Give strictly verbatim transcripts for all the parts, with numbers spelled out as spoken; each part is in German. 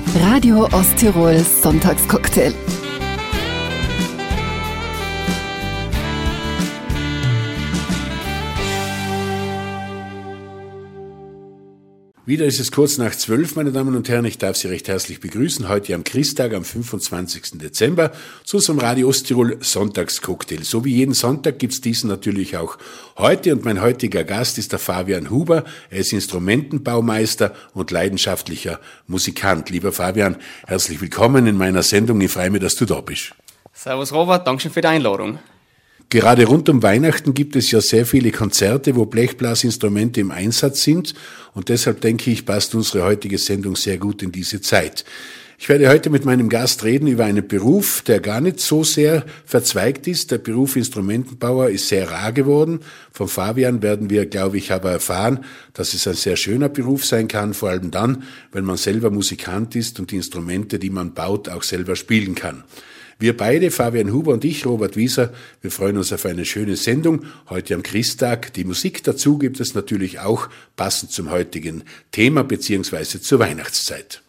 Radio Osttirol Sonntagscocktail. Wieder ist es kurz nach zwölf, meine Damen und Herren. Ich darf Sie recht herzlich begrüßen, heute am Christtag, am fünfundzwanzigsten Dezember, zu unserem Radio Osttirol Sonntagscocktail. So wie jeden Sonntag gibt's diesen natürlich auch heute, und mein heutiger Gast ist der Fabian Huber. Er ist Instrumentenbaumeister und leidenschaftlicher Musikant. Lieber Fabian, herzlich willkommen in meiner Sendung. Ich freue mich, dass du da bist. Servus Robert, danke für die Einladung. Gerade rund um Weihnachten gibt es ja sehr viele Konzerte, wo Blechblasinstrumente im Einsatz sind, und deshalb denke ich, passt unsere heutige Sendung sehr gut in diese Zeit. Ich werde heute mit meinem Gast reden über einen Beruf, der gar nicht so sehr verzweigt ist. Der Beruf Instrumentenbauer ist sehr rar geworden. Von Fabian werden wir, glaube ich, aber erfahren, dass es ein sehr schöner Beruf sein kann, vor allem dann, wenn man selber Musikant ist und die Instrumente, die man baut, auch selber spielen kann. Wir beide, Fabian Huber und ich, Robert Wieser, wir freuen uns auf eine schöne Sendung heute am Christtag. Die Musik dazu gibt es natürlich auch passend zum heutigen Thema beziehungsweise zur Weihnachtszeit.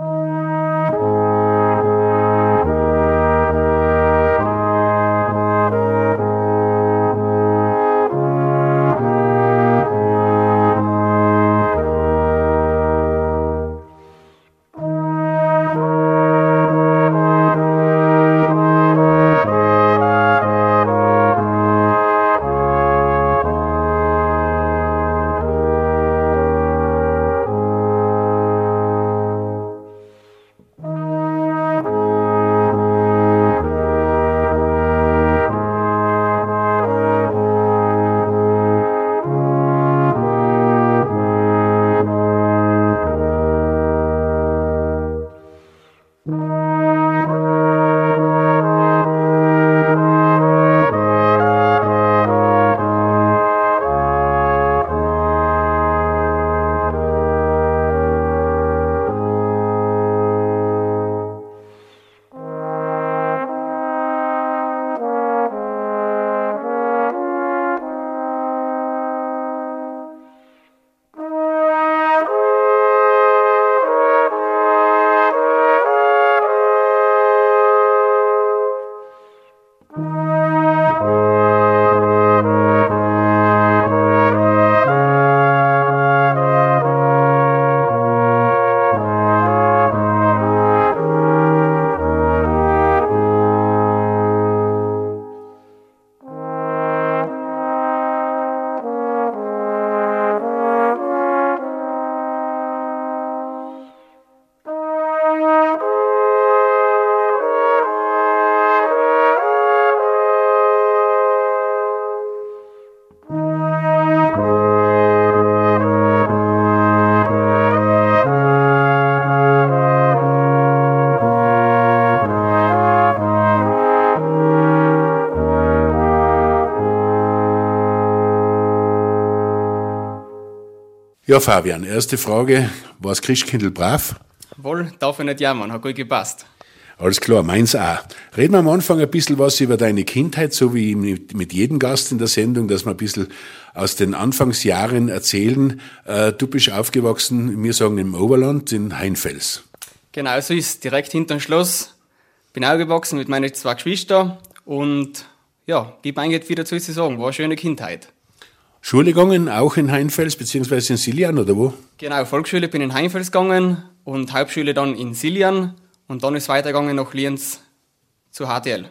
Ja, Fabian, erste Frage, war das Christkindl brav? Wohl, darf ich nicht jammern, hat gut gepasst. Alles klar, meins auch. Reden wir am Anfang ein bisschen was über deine Kindheit, so wie mit, mit jedem Gast in der Sendung, dass wir ein bisschen aus den Anfangsjahren erzählen. Äh, du bist aufgewachsen, wir sagen im Oberland, in Heinfels. Genau, so ist direkt hinter dem Schloss. Bin aufgewachsen mit meinen zwei Geschwistern und ja, gib eigentlich wieder zu sagen, war eine schöne Kindheit. Schule gegangen, auch in Heinfels, beziehungsweise in Siljan, oder wo? Genau, Volksschule bin in Heinfels gegangen und Hauptschule dann in Siljan und dann ist weitergegangen nach Lienz zu H T L.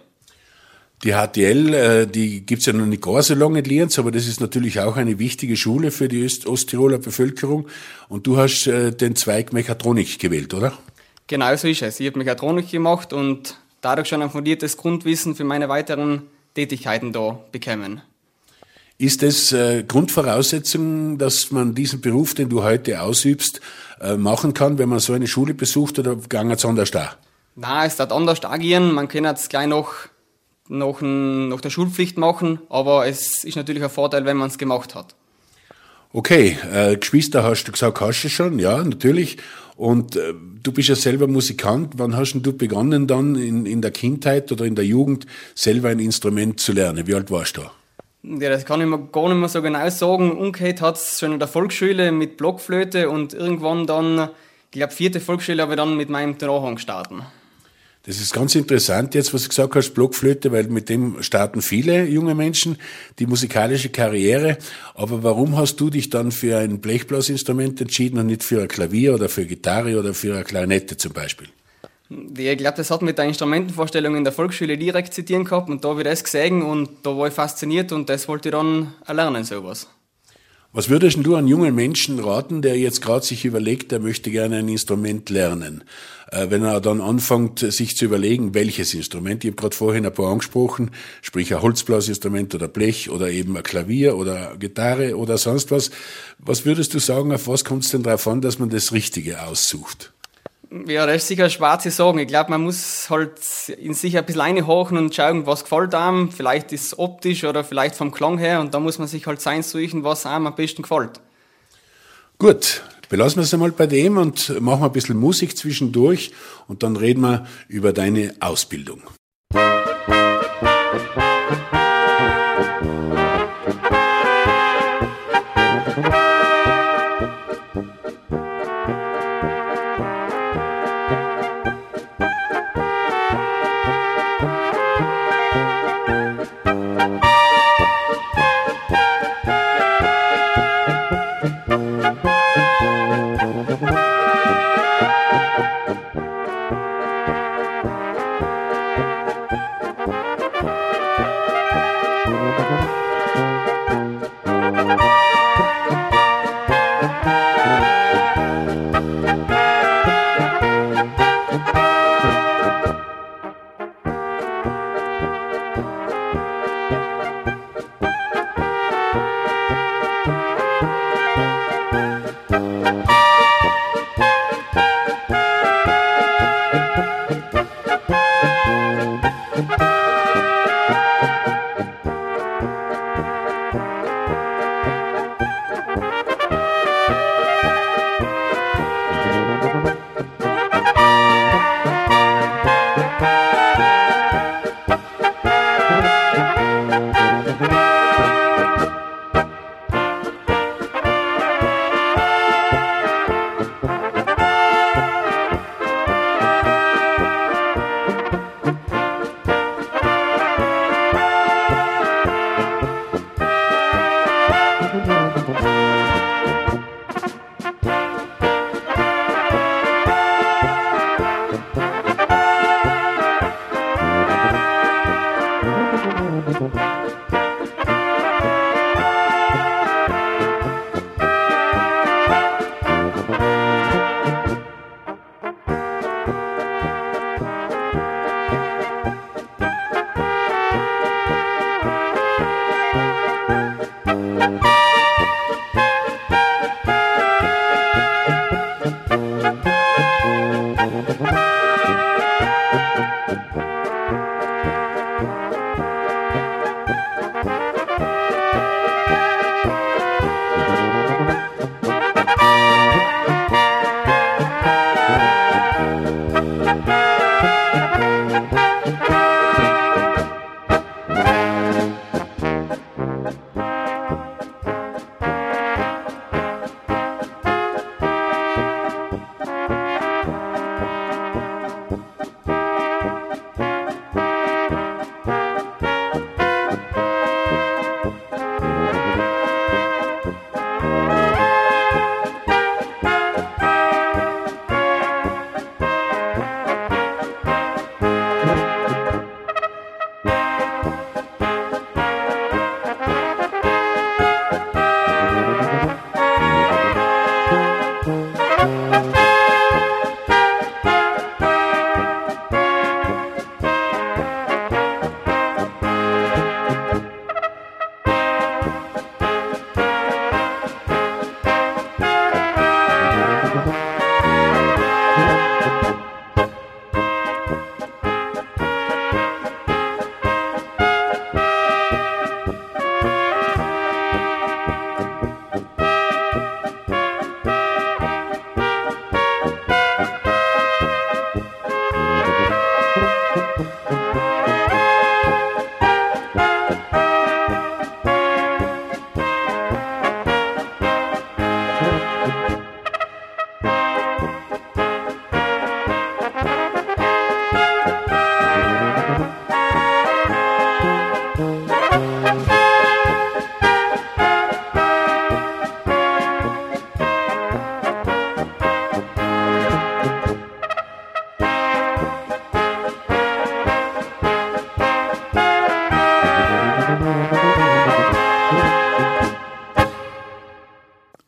Die H T L, äh, die gibt's ja noch nicht gar so lange in Lienz, aber das ist natürlich auch eine wichtige Schule für die Öst- Osttiroler Bevölkerung, und du hast äh, den Zweig Mechatronik gewählt, oder? Genau so ist es. Ich habe Mechatronik gemacht und dadurch schon ein fundiertes Grundwissen für meine weiteren Tätigkeiten da bekommen. Ist das äh, Grundvoraussetzung, dass man diesen Beruf, den du heute ausübst, äh, machen kann, wenn man so eine Schule besucht, oder geht es anders da? Nein, es wird anders agieren. Man kann jetzt gleich noch, noch, ein, noch der Schulpflicht machen, aber es ist natürlich ein Vorteil, wenn man es gemacht hat. Okay, äh, Geschwister hast du gesagt, hast du schon, ja, natürlich. Und äh, du bist ja selber Musikant. Wann hast denn du begonnen dann in, in der Kindheit oder in der Jugend selber ein Instrument zu lernen? Wie alt warst du da? Ja, das kann ich mir gar nicht mehr so genau sagen. Umgekehrt hat es schon in der Volksschule mit Blockflöte und irgendwann dann glaube, vierte Volksschule habe ich dann mit meinem Tenor gestartet. Das ist ganz interessant jetzt, was du gesagt hast, Blockflöte, weil mit dem starten viele junge Menschen die musikalische Karriere. Aber warum hast du dich dann für ein Blechblasinstrument entschieden und nicht für ein Klavier oder für Gitarre oder für eine Klarinette zum Beispiel? Ich glaube, das hat mit der Instrumentenvorstellung in der Volksschule direkt zitieren gehabt und da habe ich das gesehen und da war ich fasziniert und das wollte ich dann erlernen, sowas. Was würdest du an jungen Menschen raten, der jetzt gerade sich überlegt, er möchte gerne ein Instrument lernen? Äh, wenn er dann anfängt, sich zu überlegen, welches Instrument, ich habe gerade vorhin ein paar angesprochen, sprich ein Holzblasinstrument oder Blech oder eben ein Klavier oder Gitarre oder sonst was. Was würdest du sagen, auf was kommt es denn darauf an, dass man das Richtige aussucht? Ja, das ist sicher schwer zu sagen. Ich glaube, man muss halt in sich ein bisschen reinhorchen und schauen, was gefällt einem. Vielleicht ist es optisch oder vielleicht vom Klang her und da muss man sich halt sein suchen, was einem am besten gefällt. Gut, belassen wir es einmal bei dem und machen wir ein bisschen Musik zwischendurch und dann reden wir über deine Ausbildung.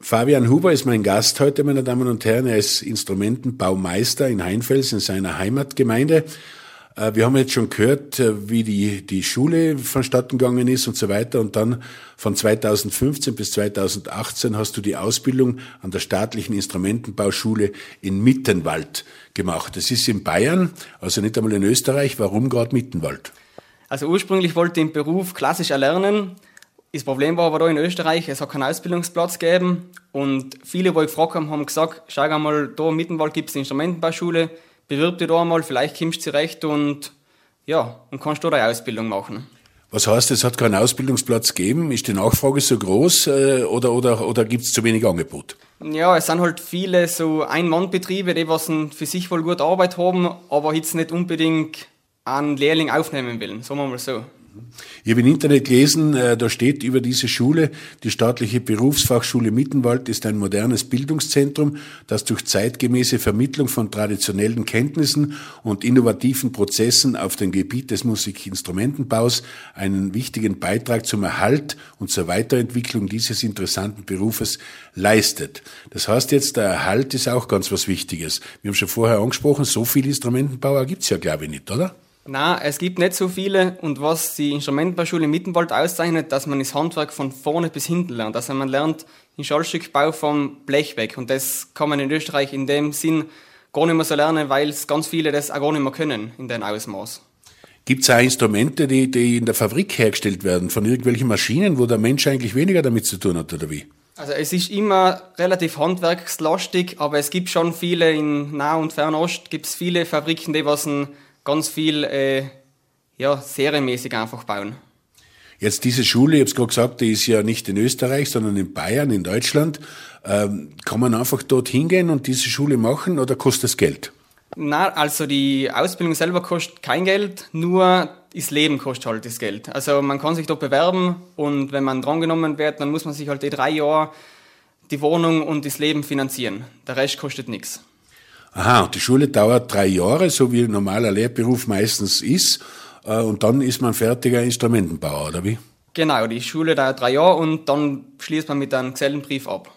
Fabian Huber ist mein Gast heute, meine Damen und Herren. Er ist Instrumentenbaumeister in Heinfels in seiner Heimatgemeinde. Wir haben jetzt schon gehört, wie die, die Schule vonstatten gegangen ist und so weiter. Und dann von zweitausendfünfzehn bis zweitausendachtzehn hast du die Ausbildung an der staatlichen Instrumentenbauschule in Mittenwald gemacht. Das ist in Bayern, also nicht einmal in Österreich. Warum gerade Mittenwald? Also ursprünglich wollte ich den Beruf klassisch erlernen. Das Problem war aber da in Österreich, es hat keinen Ausbildungsplatz gegeben. Und viele, die ich gefragt haben, haben gesagt, schau einmal, da in Mittenwald gibt es eine Instrumentenbauschule. Bewirb dich da einmal, vielleicht kommst du zurecht und ja, und kannst du da eine Ausbildung machen. Was heißt, es hat keinen Ausbildungsplatz gegeben? Ist die Nachfrage so groß äh, oder, oder, oder gibt es zu wenig Angebot? Ja, es sind halt viele so Ein-Mann-Betriebe, die was für sich wohl gut Arbeit haben, aber jetzt nicht unbedingt einen Lehrling aufnehmen wollen, sagen wir mal so. Ich habe im Internet gelesen, da steht über diese Schule, die staatliche Berufsfachschule Mittenwald ist ein modernes Bildungszentrum, das durch zeitgemäße Vermittlung von traditionellen Kenntnissen und innovativen Prozessen auf dem Gebiet des Musikinstrumentenbaus einen wichtigen Beitrag zum Erhalt und zur Weiterentwicklung dieses interessanten Berufes leistet. Das heißt jetzt, der Erhalt ist auch ganz was Wichtiges. Wir haben schon vorher angesprochen, so viele Instrumentenbauer gibt's ja, glaube ich, nicht, oder? Nein, es gibt nicht so viele und was die Instrumentenbauschule Mittenwald auszeichnet, dass man das Handwerk von vorne bis hinten lernt. Also man lernt den Schallstückbau vom Blech weg und das kann man in Österreich in dem Sinn gar nicht mehr so lernen, weil es ganz viele das auch gar nicht mehr können in dem Ausmaß. Gibt es auch Instrumente, die, die in der Fabrik hergestellt werden, von irgendwelchen Maschinen, wo der Mensch eigentlich weniger damit zu tun hat, oder wie? Also es ist immer relativ handwerkslastig, aber es gibt schon viele in Nah- und Fernost, gibt es viele Fabriken, die was ein ganz viel äh, ja, serienmäßig einfach bauen. Jetzt diese Schule, ich habe es gerade gesagt, die ist ja nicht in Österreich, sondern in Bayern, in Deutschland. Ähm, kann man einfach dort hingehen und diese Schule machen oder kostet das Geld? Nein, also die Ausbildung selber kostet kein Geld, nur das Leben kostet halt das Geld. Also man kann sich dort bewerben und wenn man drangenommen wird, dann muss man sich halt die drei Jahre die Wohnung und das Leben finanzieren. Der Rest kostet nichts. Aha, und die Schule dauert drei Jahre, so wie ein normaler Lehrberuf meistens ist, äh, und dann ist man fertiger Instrumentenbauer, oder wie? Genau, die Schule dauert drei Jahre und dann schließt man mit einem Gesellenbrief ab.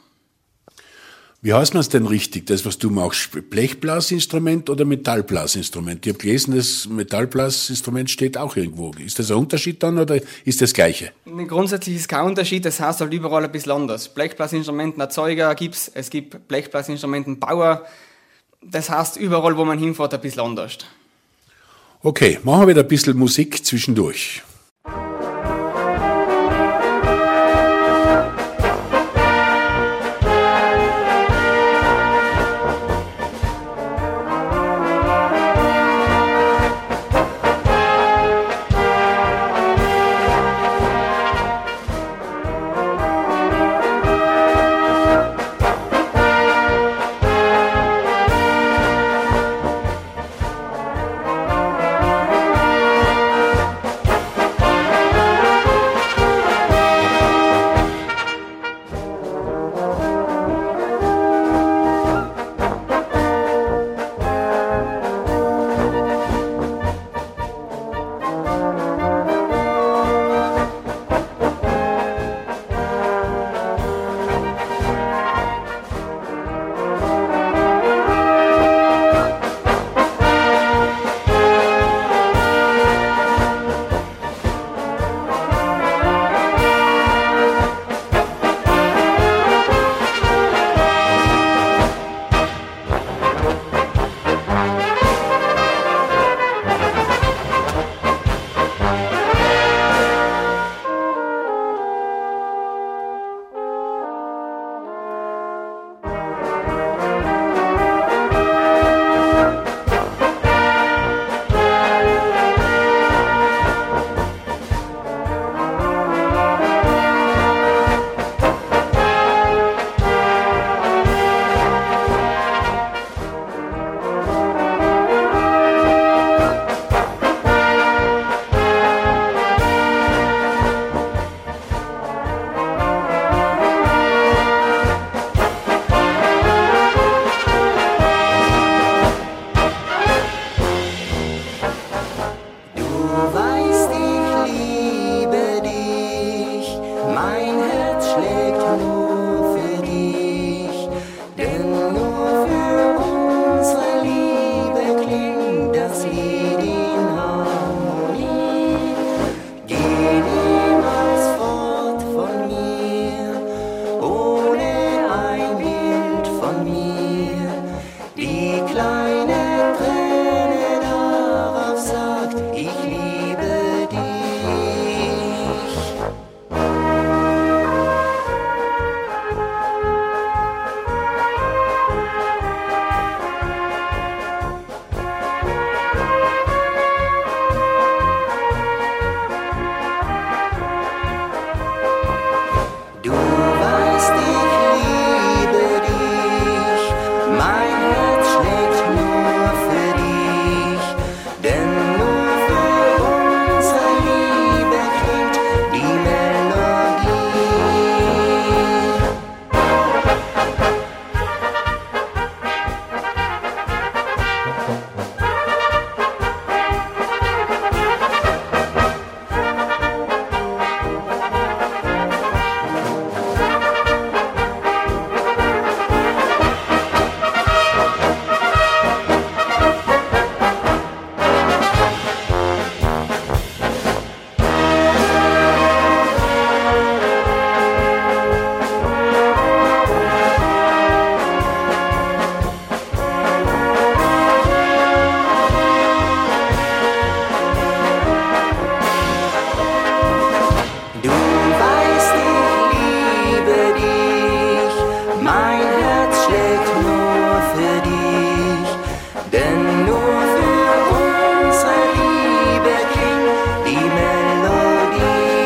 Wie heißt man es denn richtig, das, was du machst? Blechblasinstrument oder Metallblasinstrument? Ich habe gelesen, das Metallblasinstrument steht auch irgendwo. Ist das ein Unterschied dann oder ist das Gleiche? Grundsätzlich ist kein Unterschied, das heißt halt überall ein bisschen anders. Blechblasinstrumentenerzeuger gibt es, es gibt Blechblasinstrumentenbauer. Das heißt, überall, wo man hinfährt, ein bisschen anders. Okay, machen wir wieder ein bisschen Musik zwischendurch. die kleine Träne darauf sagt, ich liebe dich. Du weißt, ich liebe dich, mein Herz schlägt nur für dich, denn nur für unsere Liebe klingt die Melodie. Du weißt, ich liebe dich, mein Herz schlägt nur für dich, denn nur für unsere Liebe klingt die Melodie.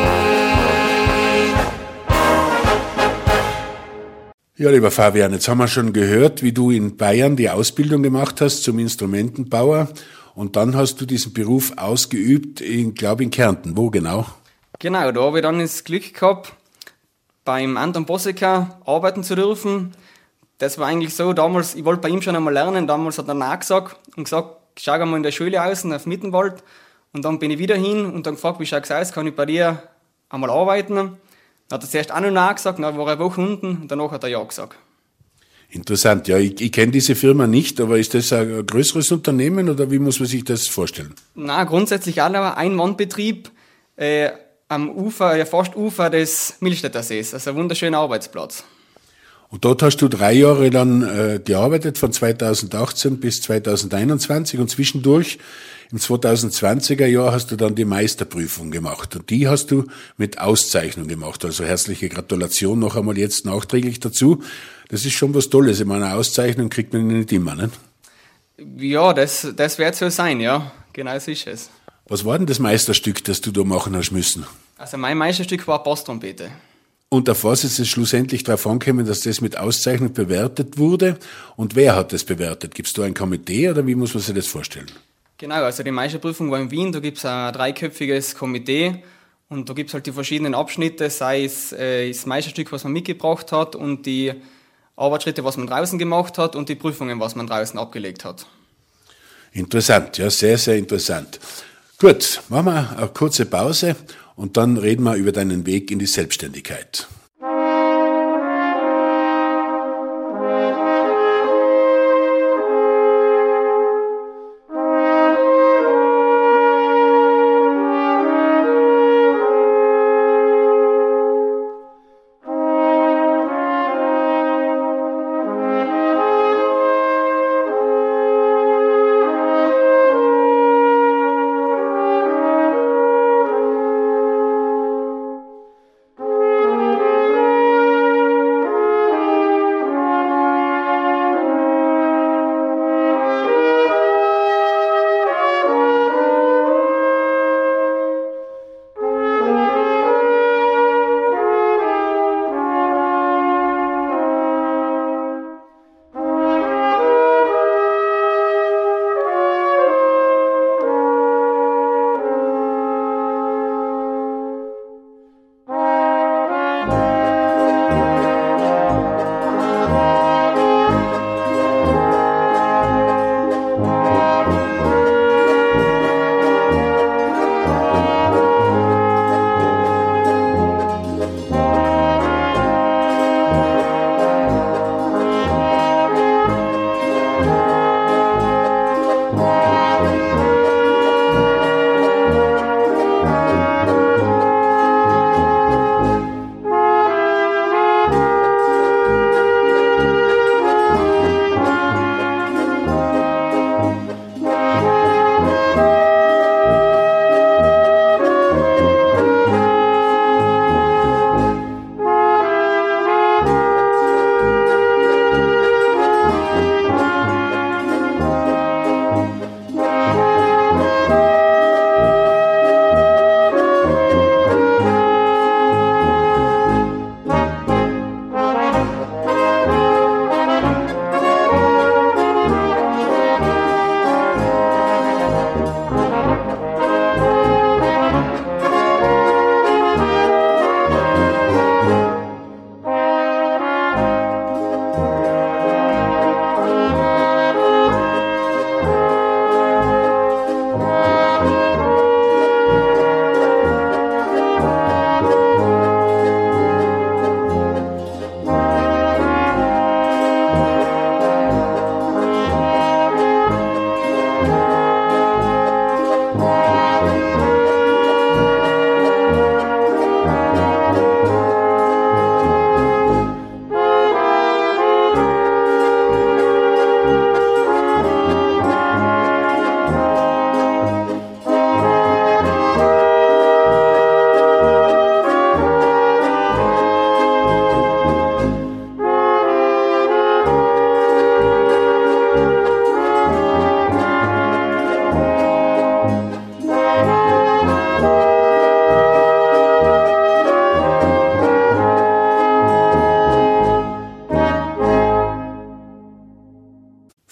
Ja, lieber Fabian, jetzt haben wir schon gehört, wie du in Bayern die Ausbildung gemacht hast zum Instrumentenbauer und dann hast du diesen Beruf ausgeübt, in, glaube in Kärnten. Wo genau? Genau, da habe ich dann das Glück gehabt, beim Anton Bossecker arbeiten zu dürfen. Das war eigentlich so, damals, ich wollte bei ihm schon einmal lernen, damals hat er Nein gesagt und gesagt, schau einmal in der Schule aus, auf Mittenwald. Und dann bin ich wieder hin und dann gefragt, wie schaut es aus, kann ich bei dir einmal arbeiten? Dann hat er zuerst auch noch Nein gesagt, dann war er eine Woche unten und danach hat er Ja gesagt. Interessant, ja, ich, ich kenne diese Firma nicht, aber ist das ein größeres Unternehmen oder wie muss man sich das vorstellen? Na, grundsätzlich auch ein Ein-Mann-Betrieb äh, am Ufer, ja fast Ufer des Millstätter Sees, also ein wunderschöner Arbeitsplatz. Und dort hast du drei Jahre dann äh, gearbeitet, von zweitausendachtzehn bis zweitausendeinundzwanzig und zwischendurch im zweitausendzwanziger Jahr hast du dann die Meisterprüfung gemacht und die hast du mit Auszeichnung gemacht. Also herzliche Gratulation noch einmal jetzt nachträglich dazu. Das ist schon was Tolles. Ich meine, eine Auszeichnung kriegt man nicht immer, ne? Ja, das, das wird so sein, ja. Genau so ist es. Was war denn das Meisterstück, das du da machen hast müssen? Also mein Meisterstück war Basstrompete. Und auf was ist es schlussendlich darauf angekommen, dass das mit Auszeichnung bewertet wurde? Und wer hat das bewertet? Gibt es da ein Komitee oder wie muss man sich das vorstellen? Genau, also die Meisterprüfung war in Wien, da gibt es ein dreiköpfiges Komitee und da gibt es halt die verschiedenen Abschnitte, sei es äh, das Meisterstück, was man mitgebracht hat und die Arbeitsschritte, was man draußen gemacht hat und die Prüfungen, was man draußen abgelegt hat. Interessant, ja, sehr, sehr interessant. Gut, machen wir eine kurze Pause und dann reden wir über deinen Weg in die Selbstständigkeit.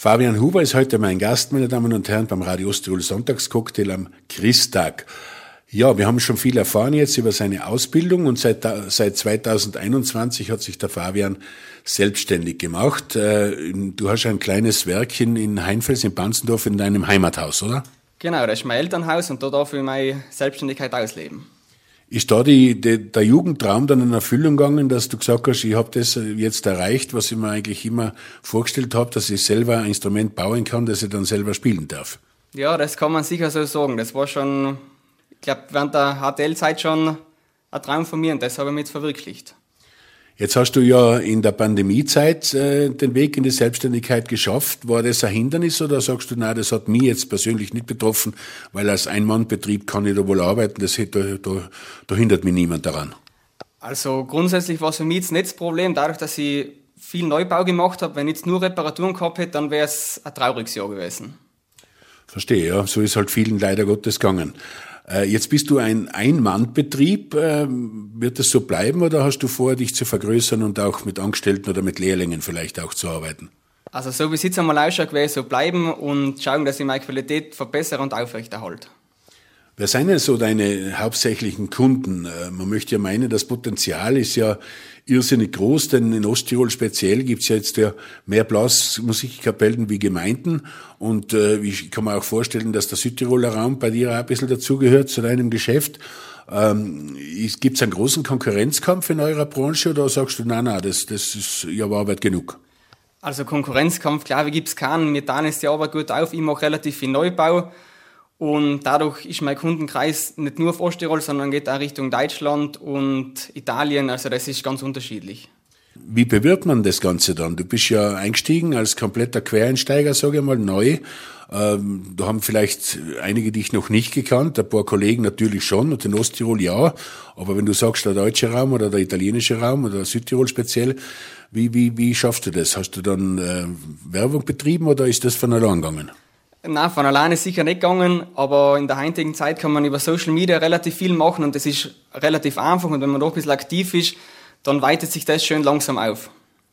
Fabian Huber ist heute mein Gast, meine Damen und Herren, beim Radio Osttirol Sonntagscocktail am Christtag. Ja, wir haben schon viel erfahren jetzt über seine Ausbildung und seit, seit zweitausendeinundzwanzig hat sich der Fabian selbstständig gemacht. Du hast ein kleines Werkchen in Heinfels in Banzendorf in deinem Heimathaus, oder? Genau, das ist mein Elternhaus und da darf ich meine Selbstständigkeit ausleben. Ist da die, die, der Jugendtraum dann in Erfüllung gegangen, dass du gesagt hast, ich habe das jetzt erreicht, was ich mir eigentlich immer vorgestellt habe, dass ich selber ein Instrument bauen kann, das ich dann selber spielen darf? Ja, das kann man sicher so sagen. Das war schon, ich glaube, während der H T L-Zeit schon ein Traum von mir und das habe ich mir jetzt verwirklicht. Jetzt hast du ja in der Pandemiezeit äh, den Weg in die Selbstständigkeit geschafft. War das ein Hindernis oder sagst du, nein, das hat mich jetzt persönlich nicht betroffen, weil als Ein-Mann-Betrieb kann ich da wohl arbeiten, das, da, da, da hindert mich niemand daran? Also grundsätzlich war es für mich jetzt nicht das Problem, dadurch, dass ich viel Neubau gemacht habe. Wenn ich jetzt nur Reparaturen gehabt hätte, dann wäre es ein trauriges Jahr gewesen. Verstehe, ja, so ist halt vielen leider Gottes gegangen. Jetzt bist du ein Ein-Mann-Betrieb. Wird das so bleiben oder hast du vor, dich zu vergrößern und auch mit Angestellten oder mit Lehrlingen vielleicht auch zu arbeiten? Also so wie es jetzt einmal ausschaut, werde ich so bleiben und schauen, dass ich meine Qualität verbessere und aufrechterhalte. Wer sind denn so deine hauptsächlichen Kunden? Man möchte ja meinen, das Potenzial ist ja irrsinnig groß, denn in Osttirol speziell gibt's ja jetzt ja mehr Blasmusikkapellen wie Gemeinden und äh, ich kann mir auch vorstellen, dass der Südtiroler Raum bei dir auch ein bisschen dazugehört zu deinem Geschäft. Ähm, gibt's einen großen Konkurrenzkampf in eurer Branche oder sagst du, nein, nein, das, das ist ja Arbeit genug? Also Konkurrenzkampf, glaube ich, gibt's keinen. Wir teilen es die Arbeit gut auf. Ich mache relativ viel Neubau. Und dadurch ist mein Kundenkreis nicht nur auf Osttirol, sondern geht auch Richtung Deutschland und Italien. Also das ist ganz unterschiedlich. Wie bewirbt man das Ganze dann? Du bist ja eingestiegen als kompletter Quereinsteiger, sage ich mal, neu. Ähm, da haben vielleicht einige dich noch nicht gekannt, ein paar Kollegen natürlich schon und in Osttirol ja. Aber wenn du sagst, der deutsche Raum oder der italienische Raum oder Südtirol speziell, wie, wie, wie schaffst du das? Hast du dann äh, Werbung betrieben oder ist das von allein gegangen? Nein, von alleine sicher nicht gegangen, aber in der heutigen Zeit kann man über Social Media relativ viel machen und das ist relativ einfach und wenn man doch ein bisschen aktiv ist, dann weitet sich das schön langsam auf.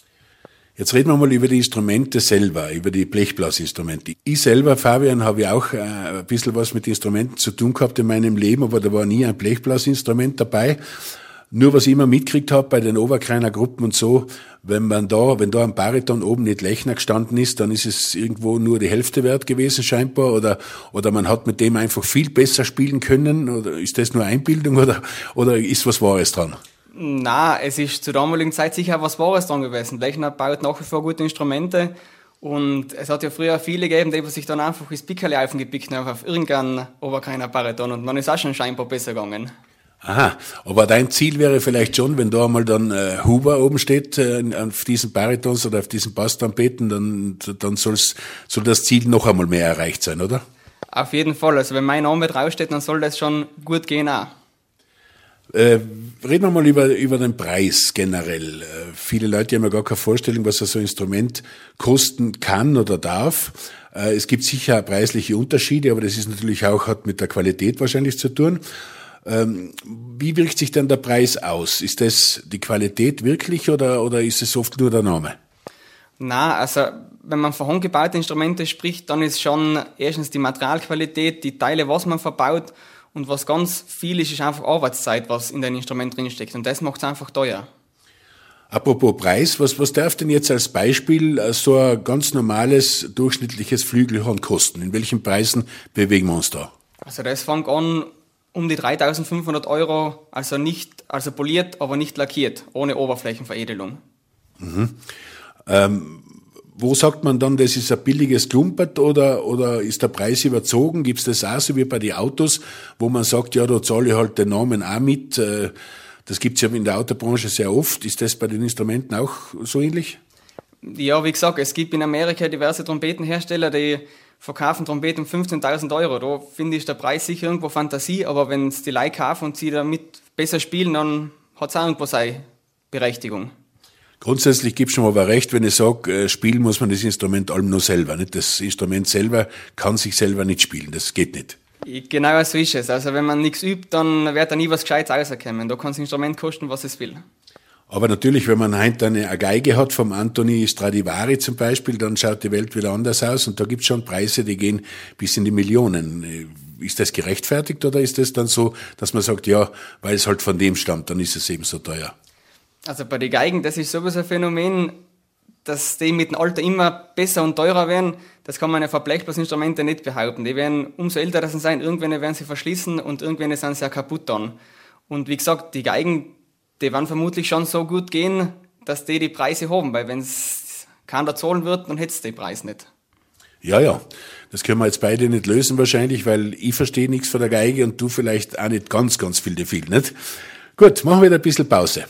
Jetzt reden wir mal über die Instrumente selber, über die Blechblasinstrumente. Ich selber, Fabian, habe ja auch äh, ein bisschen was mit Instrumenten zu tun gehabt in meinem Leben, aber da war nie ein Blechblasinstrument dabei. Nur was ich immer mitgekriegt habe bei den Oberkreiner Gruppen und so, wenn man da, wenn da ein Bariton oben nicht Lechner gestanden ist, dann ist es irgendwo nur die Hälfte wert gewesen scheinbar oder oder man hat mit dem einfach viel besser spielen können oder ist das nur Einbildung oder oder ist was Wahres dran? Na, es ist zur damaligen Zeit sicher was Wahres dran gewesen. Lechner baut nach wie vor gute Instrumente und es hat ja früher viele gegeben, die sich dann einfach das Pickerl aufgepickt haben auf irgendeinen Oberkreiner Bariton und dann ist auch schon scheinbar besser gegangen. Aha, aber dein Ziel wäre vielleicht schon, wenn da einmal dann äh, Huber oben steht, äh, auf diesen Baritons oder auf diesen Basstrompeten, dann, dann soll's, soll das Ziel noch einmal mehr erreicht sein, oder? Auf jeden Fall, also wenn mein Name draufsteht, dann soll das schon gut gehen auch. Äh, reden wir mal über, über den Preis generell. Äh, viele Leute haben ja gar keine Vorstellung, was so ein Instrument kosten kann oder darf. Äh, es gibt sicher preisliche Unterschiede, aber das ist natürlich auch, hat mit der Qualität wahrscheinlich zu tun. Ähm, wie wirkt sich denn der Preis aus? Ist das die Qualität wirklich oder, oder ist es oft nur der Name? Na, also wenn man von handgebauten Instrumenten spricht, dann ist schon erstens die Materialqualität, die Teile, was man verbaut und was ganz viel ist, ist einfach Arbeitszeit, was in dem Instrument drinsteckt und das macht es einfach teuer. Apropos Preis, was, was darf denn jetzt als Beispiel so ein ganz normales, durchschnittliches Flügelhorn kosten? In welchen Preisen bewegen wir uns da? Also das fängt an um die dreitausendfünfhundert Euro, also nicht, also poliert, aber nicht lackiert, ohne Oberflächenveredelung. Mhm. Ähm, wo sagt man dann, das ist ein billiges Klumpert oder, oder ist der Preis überzogen? Gibt es das auch so wie bei den Autos, wo man sagt, ja, da zahle ich halt den Namen auch mit? Das gibt es ja in der Autobranche sehr oft. Ist das bei den Instrumenten auch so ähnlich? Ja, wie gesagt, es gibt in Amerika diverse Trompetenhersteller, die verkaufen Trompeten um fünfzehntausend Euro. Da finde ich der Preis sicher irgendwo Fantasie, aber wenn es die Leute kaufen und sie damit besser spielen, dann hat es auch irgendwo seine Berechtigung. Grundsätzlich gibt es schon aber recht, wenn ich sage, spielen muss man das Instrument allem nur selber. Nicht? Das Instrument selber kann sich selber nicht spielen, das geht nicht. Genau so ist es. Also wenn man nichts übt, dann wird da nie was Gescheites rauskommen. Da kann das Instrument kosten, was es will. Aber natürlich, wenn man heute eine Geige hat vom Anthony Stradivari zum Beispiel, dann schaut die Welt wieder anders aus und da gibt's schon Preise, die gehen bis in die Millionen. Ist das gerechtfertigt oder ist das dann so, dass man sagt, ja, weil es halt von dem stammt, dann ist es eben so teuer? Also bei den Geigen, das ist sowieso ein Phänomen, dass die mit dem Alter immer besser und teurer werden. Das kann man ja für Blechblasinstrumente nicht behaupten. Die werden, umso älter das sein, irgendwann werden sie verschlissen und irgendwann sind sie ja kaputt dann. Und wie gesagt, die Geigen, die werden vermutlich schon so gut gehen, dass die die Preise haben, weil wenn es keiner zahlen wird, dann hätte es den Preis nicht. Ja, ja, das können wir jetzt beide nicht lösen wahrscheinlich, weil ich verstehe nichts von der Geige und du vielleicht auch nicht ganz, ganz viel, viel, nicht? Gut, machen wir da ein bisschen Pause.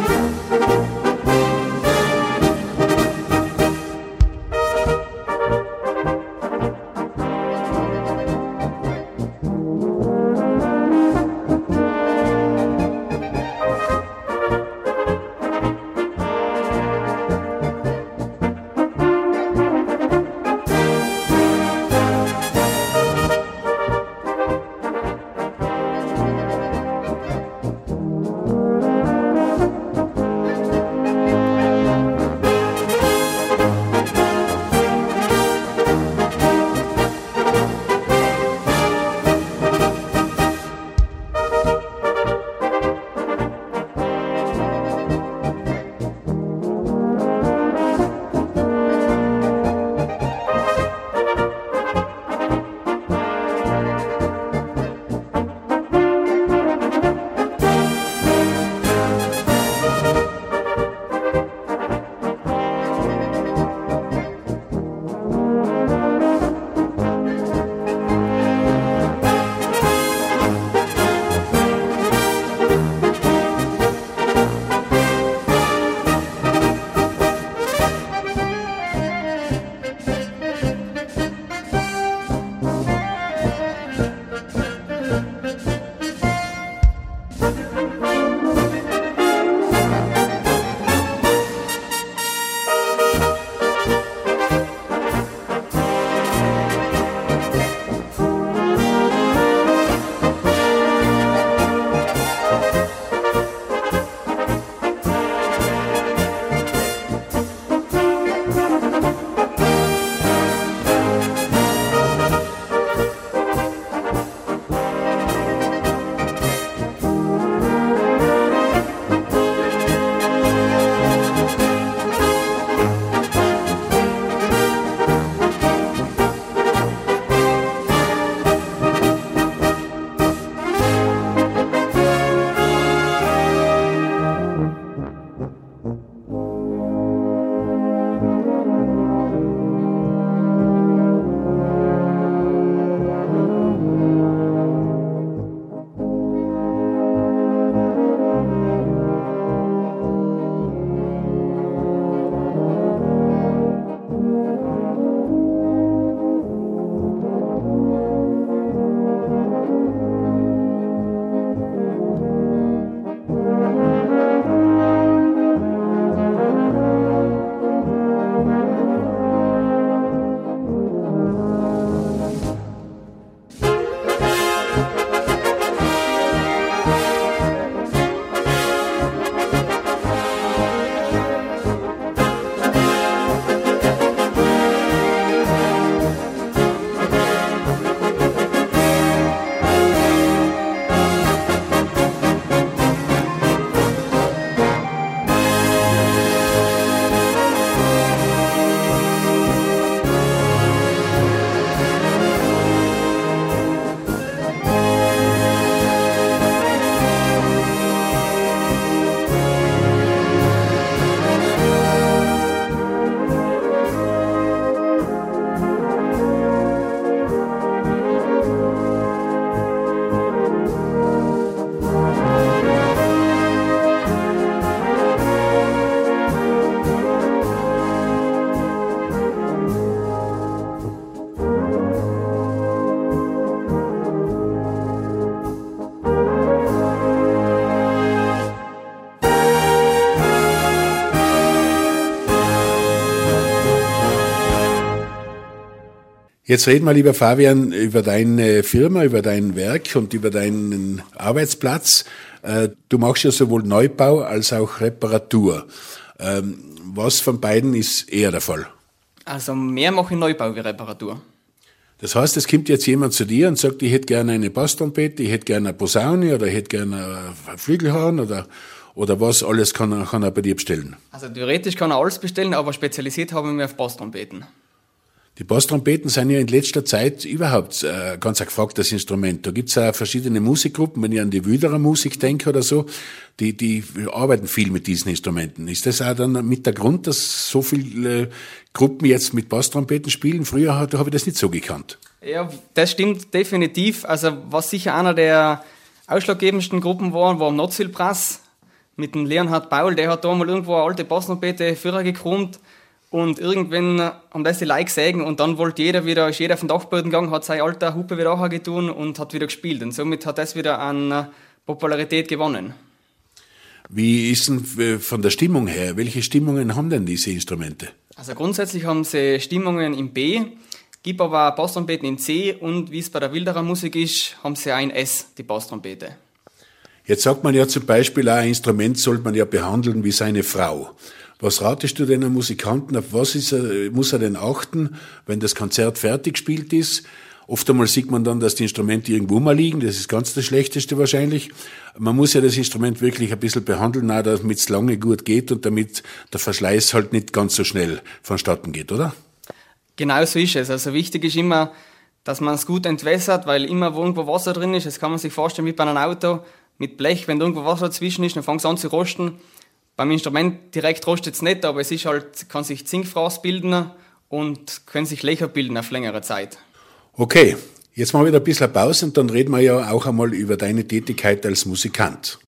Jetzt reden wir, lieber Fabian, über deine Firma, über dein Werk und über deinen Arbeitsplatz. Äh, du machst ja sowohl Neubau als auch Reparatur. Ähm, was von beiden ist eher der Fall? Also mehr mache ich Neubau wie Reparatur. Das heißt, es kommt jetzt jemand zu dir und sagt, ich hätte gerne eine Basstrompete, ich hätte gerne eine Posaune oder ich hätte gerne ein Flügelhorn oder, oder was alles kann er, kann er bei dir bestellen? Also theoretisch kann er alles bestellen, aber spezialisiert habe ich mich auf Basstrompeten. Die Basstrompeten sind ja in letzter Zeit überhaupt äh, ganz ein gefragtes Instrument. Da gibt's auch verschiedene Musikgruppen, wenn ich an die Wüderer Musik denke oder so, die, die arbeiten viel mit diesen Instrumenten. Ist das auch dann mit der Grund, dass so viele äh, Gruppen jetzt mit Basstrompeten spielen? Früher habe ich das nicht so gekannt. Ja, das stimmt definitiv. Also was sicher einer der ausschlaggebendsten Gruppen war, war am Notzielprass mit dem Leonhard Paul. Der hat da mal irgendwo eine alte Basstrompete Führer gekrummt. Und irgendwann haben das die Leute gesehen und dann wollte jeder wieder, ist jeder auf den Dachboden gegangen, hat seine alte Hupe wieder angetan und hat wieder gespielt. Und somit hat das wieder an Popularität gewonnen. Wie ist denn von der Stimmung her? Welche Stimmungen haben denn diese Instrumente? Also grundsätzlich haben sie Stimmungen in B, gibt aber Basstrompeten in C und wie es bei der Wilderer Musik ist, haben sie auch in S, die Basstrompete. Jetzt sagt man ja zum Beispiel, auch ein Instrument sollte man ja behandeln wie seine Frau. Was ratest du denn einem Musikanten, auf was ist er, muss er denn achten, wenn das Konzert fertig gespielt ist? Oft einmal sieht man dann, dass die Instrumente irgendwo mal liegen, das ist ganz das Schlechteste wahrscheinlich. Man muss ja das Instrument wirklich ein bisschen behandeln, auch damit es lange gut geht und damit der Verschleiß halt nicht ganz so schnell vonstatten geht, oder? Genau so ist es. Also wichtig ist immer, dass man es gut entwässert, weil immer wo irgendwo Wasser drin ist, das kann man sich vorstellen wie bei einem Auto, mit Blech, wenn irgendwo Wasser dazwischen ist, dann fängt es an zu rosten. Beim Instrument direkt rostet es nicht, aber es ist halt, kann sich Zinkfraß bilden und können sich Löcher bilden auf längere Zeit. Okay, jetzt machen wir wieder ein bisschen Pause und dann reden wir ja auch einmal über deine Tätigkeit als Musikant.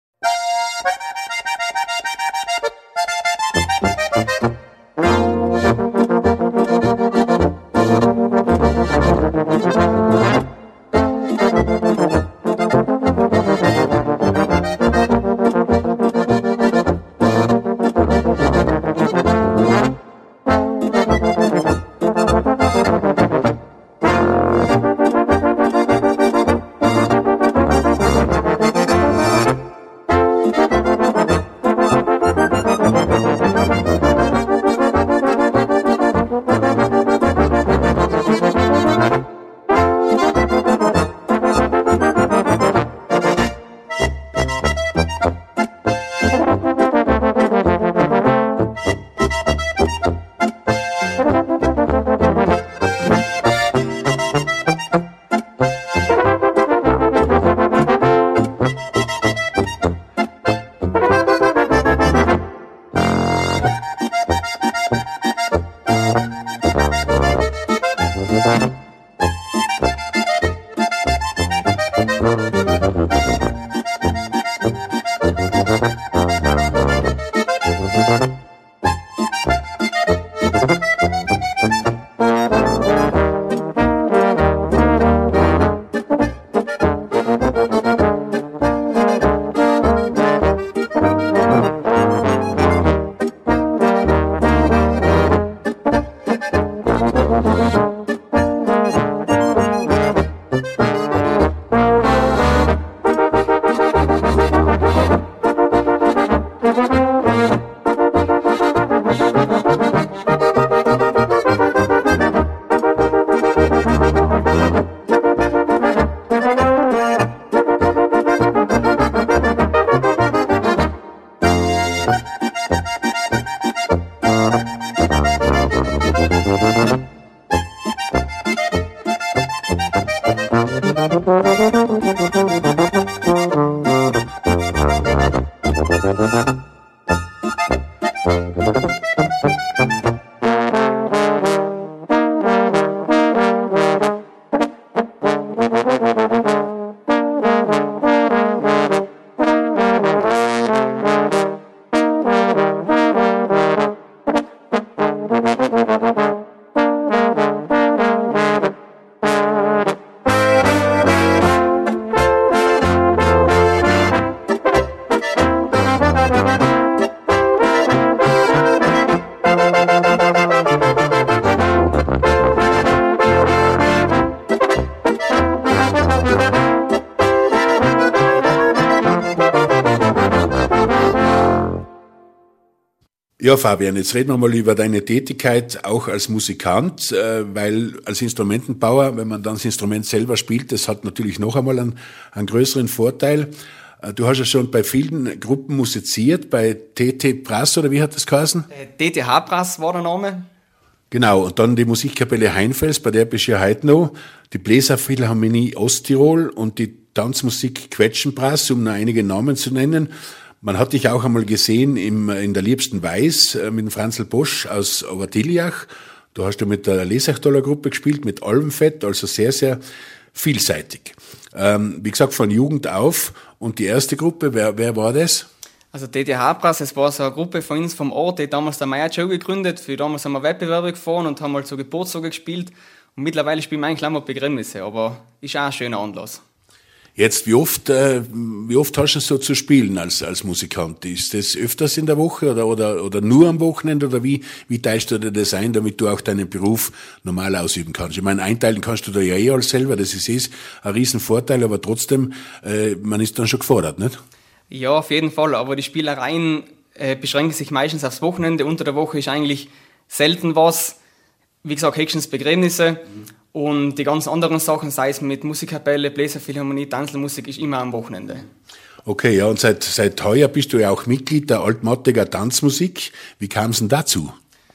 Ja, Fabian, jetzt reden wir mal über deine Tätigkeit auch als Musikant, weil als Instrumentenbauer, wenn man dann das Instrument selber spielt, das hat natürlich noch einmal einen, einen größeren Vorteil. Du hast ja schon bei vielen Gruppen musiziert, bei T T Brass, oder wie hat das geheißen? T T H Brass war der Name. Genau, und dann die Musikkapelle Heinfels, bei der bist du ja heute noch, die Bläserphilharmonie Osttirol und die Tanzmusik Quetschenbrass, um nur einige Namen zu nennen. Man hat dich auch einmal gesehen im, in der Liebsten Weiß mit dem Franzl Bosch aus Obertiljach. Du hast ja mit der Lesachtaler Gruppe gespielt, mit Almfett, also sehr, sehr vielseitig. Ähm, wie gesagt, von Jugend auf. Und die erste Gruppe, wer, wer war das? Also T T H Brass, es war so eine Gruppe von uns vom Ort, die damals der Meier Joe gegründet. Für damals haben wir Wettbewerbe gefahren und haben halt so Geburtstage gespielt. Und mittlerweile spielen wir eigentlich auch mal Begräbnisse, aber ist auch ein schöner Anlass. Jetzt, wie oft, äh, wie oft hast du so zu spielen als, als Musikant? Ist das öfters in der Woche oder, oder, oder nur am Wochenende oder wie, wie teilst du dir das ein, damit du auch deinen Beruf normal ausüben kannst? Ich meine, einteilen kannst du da ja eh alles selber, das ist eh ein Riesenvorteil, aber trotzdem, äh, man ist dann schon gefordert, nicht? Ja, auf jeden Fall, aber die Spielereien äh, beschränken sich meistens aufs Wochenende. Unter der Woche ist eigentlich selten was. Wie gesagt, höchstens Begräbnisse. Mhm. Und die ganzen anderen Sachen, sei es mit Musikkapelle, Bläserphilharmonie, Tanzmusik, ist immer am Wochenende. Okay, ja, und seit, seit heuer bist du ja auch Mitglied der Altmattiger Tanzmusik. Wie kam es denn dazu?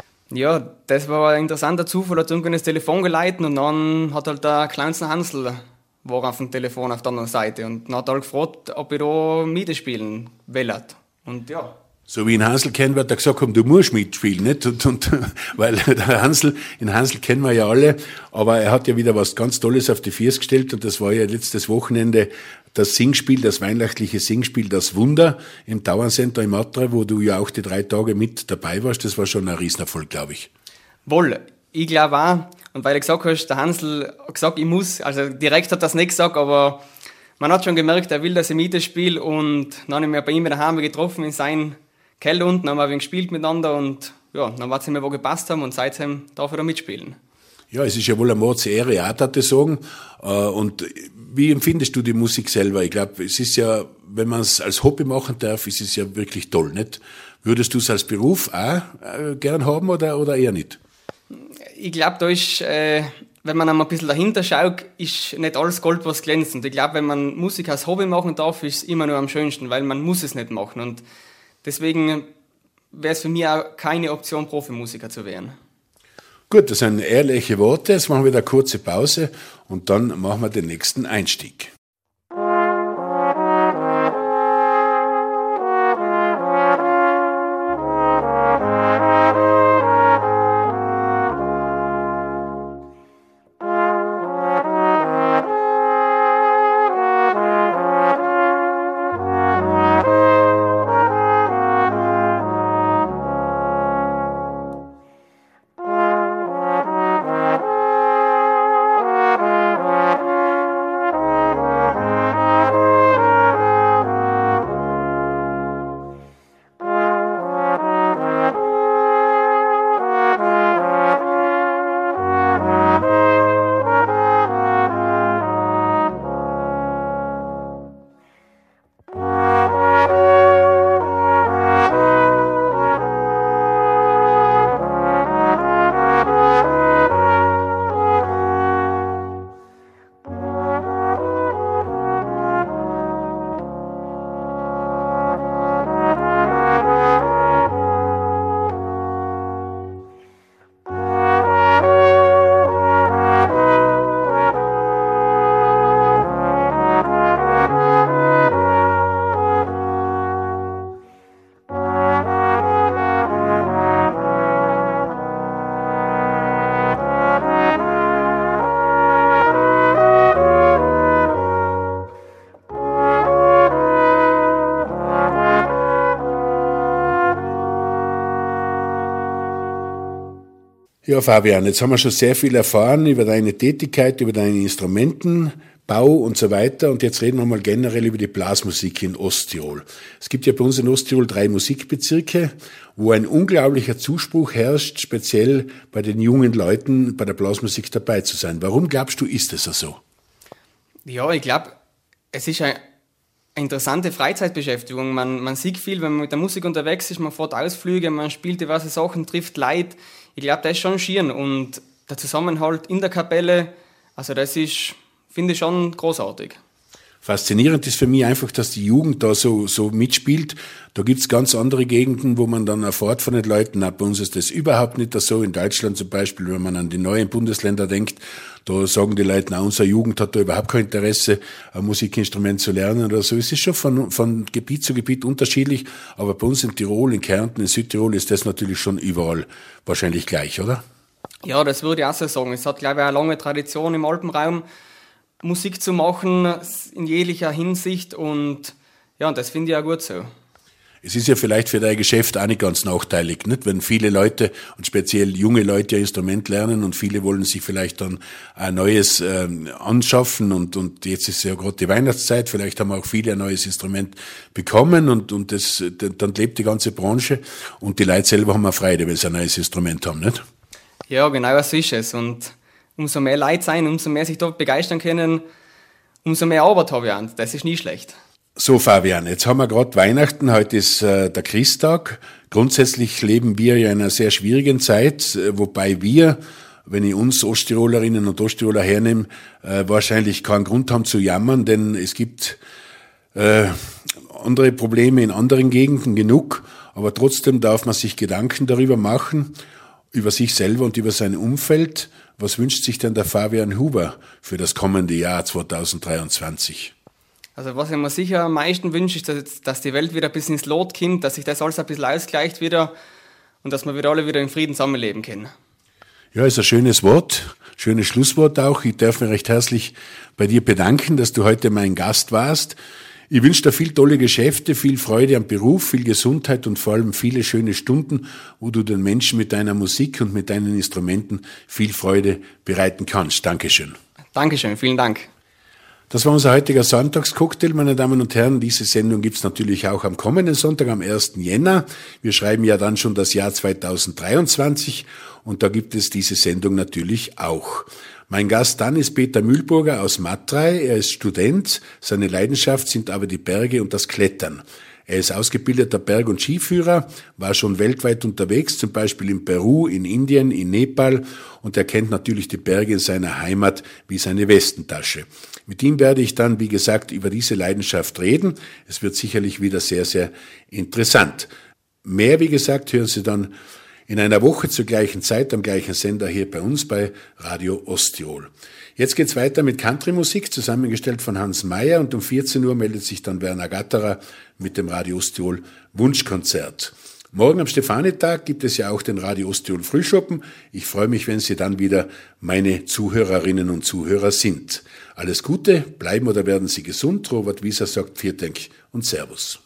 Ja, das war ein interessanter Zufall. Er hat irgendwann das Telefon geleitet und dann hat halt der kleinste Hansl war auf dem Telefon auf der anderen Seite und dann hat er halt gefragt, ob ich da mitspielen will. Und ja. So wie in Hansl kennen wird, er gesagt haben, du musst mitspielen, nicht? Und, und, weil der Hansl, in Hansl kennen wir ja alle, aber er hat ja wieder was ganz Tolles auf die Füße gestellt und das war ja letztes Wochenende das Singspiel, das weihnachtliche Singspiel, das Wunder im Tauerncenter in Matra, wo du ja auch die drei Tage mit dabei warst. Das war schon ein Riesenerfolg, glaube ich. Wohl, ich glaube auch. Und weil du gesagt hast, der Hansl hat gesagt, ich muss, also direkt hat er das nicht gesagt, aber man hat schon gemerkt, er will, dass ich mitspiele und dann habe ich mich bei ihm daheim getroffen in seinem Keller unten, haben wir ein wenig gespielt miteinander und ja, dann wird es mir wo gepasst haben und seitdem darf er da mitspielen. Ja, es ist ja wohl eine Mordsehre, auch, darf ich sagen. Und wie empfindest du die Musik selber? Ich glaube, es ist ja, wenn man es als Hobby machen darf, ist es ja wirklich toll, nicht? Würdest du es als Beruf auch gern haben oder, oder eher nicht? Ich glaube, da ist, äh, wenn man einmal ein bisschen dahinter schaut, ist nicht alles Gold, was glänzt. Und ich glaube, wenn man Musik als Hobby machen darf, ist es immer nur am schönsten, weil man muss es nicht machen. Und deswegen wäre es für mich auch keine Option, Profimusiker zu werden. Gut, das sind ehrliche Worte. Jetzt machen wir eine kurze Pause und dann machen wir den nächsten Einstieg. Ja, Fabian, jetzt haben wir schon sehr viel erfahren über deine Tätigkeit, über deinen Instrumentenbau und so weiter. Und jetzt reden wir mal generell über die Blasmusik in Osttirol. Es gibt ja bei uns in Osttirol drei Musikbezirke, wo ein unglaublicher Zuspruch herrscht, speziell bei den jungen Leuten bei der Blasmusik dabei zu sein. Warum glaubst du, ist es so? Ja, ich glaube, es ist ein, eine interessante Freizeitbeschäftigung. Man, man sieht viel, wenn man mit der Musik unterwegs ist, man fährt Ausflüge, man spielt diverse Sachen, trifft Leute. Ich glaube, das ist schon schier. Und der Zusammenhalt in der Kapelle, also das ist, finde ich, schon großartig. Faszinierend ist für mich einfach, dass die Jugend da so, so mitspielt. Da gibt's ganz andere Gegenden, wo man dann erfährt von den Leuten. Auch bei uns ist das überhaupt nicht so. In Deutschland zum Beispiel, wenn man an die neuen Bundesländer denkt, da sagen die Leute, na, unsere Jugend hat da überhaupt kein Interesse, ein Musikinstrument zu lernen oder so. Es ist schon von, von Gebiet zu Gebiet unterschiedlich. Aber bei uns in Tirol, in Kärnten, in Südtirol ist das natürlich schon überall wahrscheinlich gleich, oder? Ja, das würde ich auch so sagen. Es hat, glaube ich, eine lange Tradition im Alpenraum, Musik zu machen in jeglicher Hinsicht und ja, und das finde ich auch gut so. Es ist ja vielleicht für dein Geschäft auch nicht ganz nachteilig, nicht? Wenn viele Leute und speziell junge Leute ein Instrument lernen und viele wollen sich vielleicht dann ein neues ähm, anschaffen und und jetzt ist ja gerade die Weihnachtszeit, vielleicht haben auch viele ein neues Instrument bekommen und und das dann lebt die ganze Branche und die Leute selber haben auch Freude, weil sie ein neues Instrument haben, nicht? Ja, genau so ist es und umso mehr Leute sein, umso mehr sich dort begeistern können, umso mehr Arbeit habe ich an. Das ist nie schlecht. So, Fabian, jetzt haben wir gerade Weihnachten, heute ist äh, der Christtag. Grundsätzlich leben wir ja in einer sehr schwierigen Zeit, äh, wobei wir, wenn ich uns Osttirolerinnen und Osttiroler hernehme, äh, wahrscheinlich keinen Grund haben zu jammern, denn es gibt äh, andere Probleme in anderen Gegenden genug, aber trotzdem darf man sich Gedanken darüber machen, über sich selber und über sein Umfeld. Was wünscht sich denn der Fabian Huber für das kommende Jahr zweitausenddreiundzwanzig? Also was ich mir sicher am meisten wünsche, ist, dass, dass die Welt wieder ein bisschen ins Lot kommt, dass sich das alles ein bisschen ausgleicht wieder und dass wir wieder alle wieder in Frieden zusammenleben können. Ja, ist ein schönes Wort, schönes Schlusswort auch. Ich darf mich recht herzlich bei dir bedanken, dass du heute mein Gast warst. Ich wünsche dir viel tolle Geschäfte, viel Freude am Beruf, viel Gesundheit und vor allem viele schöne Stunden, wo du den Menschen mit deiner Musik und mit deinen Instrumenten viel Freude bereiten kannst. Dankeschön. Dankeschön, vielen Dank. Das war unser heutiger Sonntagscocktail, meine Damen und Herren. Diese Sendung gibt's natürlich auch am kommenden Sonntag, am ersten Jänner. Wir schreiben ja dann schon das Jahr zweitausenddreiundzwanzig und da gibt es diese Sendung natürlich auch. Mein Gast dann ist Peter Mühlburger aus Matrei. Er ist Student, seine Leidenschaft sind aber die Berge und das Klettern. Er ist ausgebildeter Berg- und Skiführer, war schon weltweit unterwegs, zum Beispiel in Peru, in Indien, in Nepal und er kennt natürlich die Berge in seiner Heimat wie seine Westentasche. Mit ihm werde ich dann, wie gesagt, über diese Leidenschaft reden. Es wird sicherlich wieder sehr, sehr interessant. Mehr, wie gesagt, hören Sie dann in einer Woche zur gleichen Zeit am gleichen Sender hier bei uns bei Radio Osttirol. Jetzt geht's weiter mit Country-Musik, zusammengestellt von Hans Mayer und um vierzehn Uhr meldet sich dann Werner Gatterer mit dem Radio Osttirol Wunschkonzert. Morgen am Stefanitag gibt es ja auch den Radio Osttirol Frühschoppen. Ich freue mich, wenn Sie dann wieder meine Zuhörerinnen und Zuhörer sind. Alles Gute, bleiben oder werden Sie gesund. Robert Wieser sagt Vielen Dank und Servus.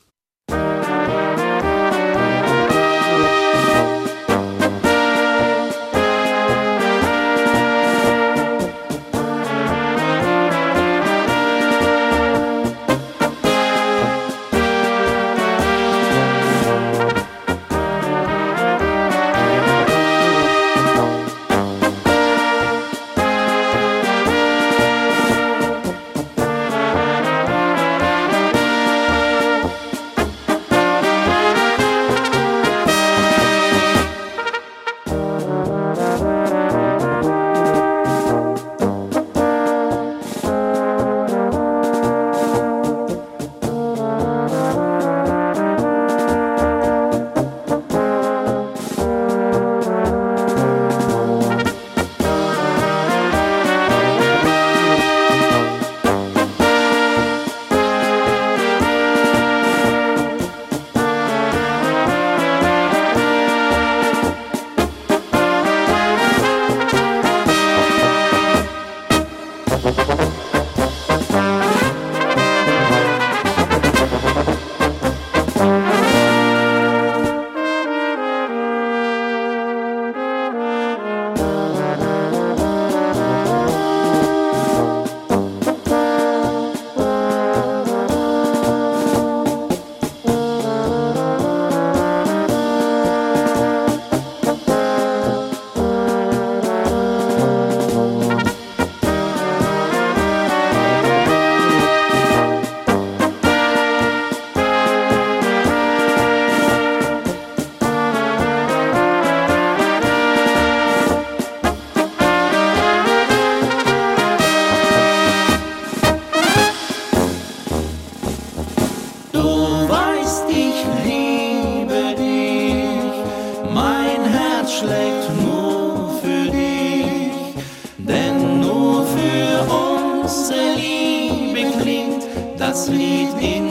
das Lied in